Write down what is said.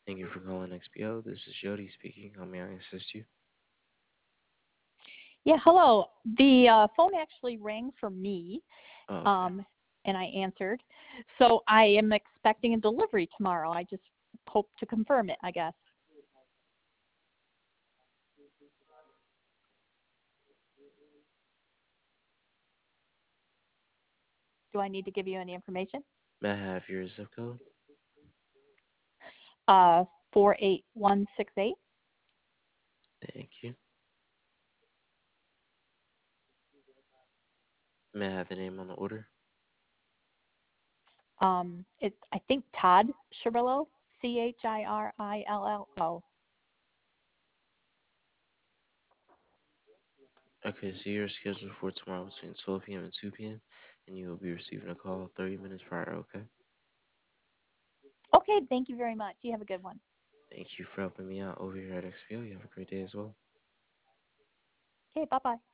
Thank you for calling XPO. This is Jody speaking. How may I assist you? Yeah, hello. The phone actually rang for me, Oh, okay. um, and I answered. So I am expecting a delivery tomorrow. I just hope to confirm it, I guess. Do I need to give you any information? May I have your zip code? 48168. Thank you. May I have the name on the order? It's I think Todd Chirillo, Chirillo. Okay, so you're scheduled for tomorrow between 12 p.m. and 2 p.m., and you will be receiving a call 30 minutes prior, okay? Okay, thank you very much. You have a good one. Thank you for helping me out over here at XPO. You have a great day as well. Okay, bye bye.